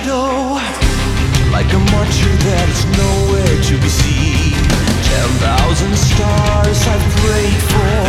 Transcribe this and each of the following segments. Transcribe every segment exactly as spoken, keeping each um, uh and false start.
shadow, like a martyr that is nowhere to be seen. Ten thousand stars I've prayed for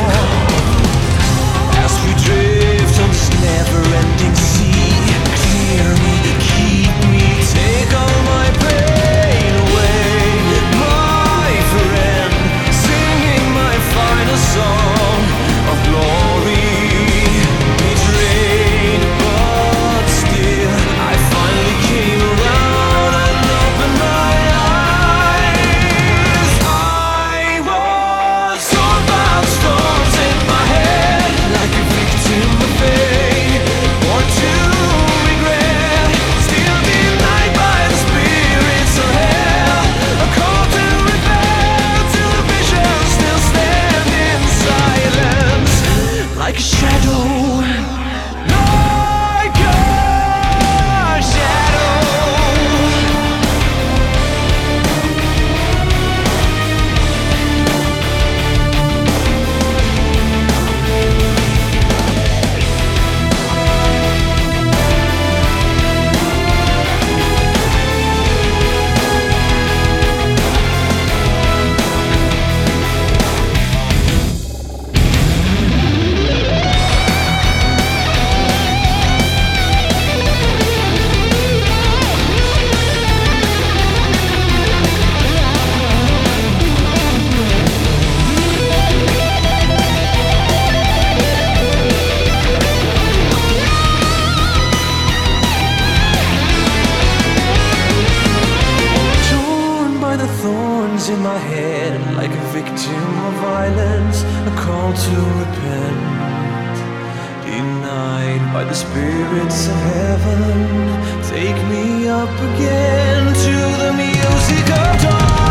as we drift on this never-ending sea. Clear me, keep me, take all my pain away, my friend, singing my final song of glory. Betrayed, but still I finally came around and opened my eyes. I was torn by storms in my head, like a victim of fate, or to regret, still denied by the spirits of hell. A call to rebel, to the vision still stand in silence, like a shadow, like a shadow. Torn by the thorns in my head, like a victim of violence, a call to repent. Denied by the spirits of heaven, take me up again to the music of dawn.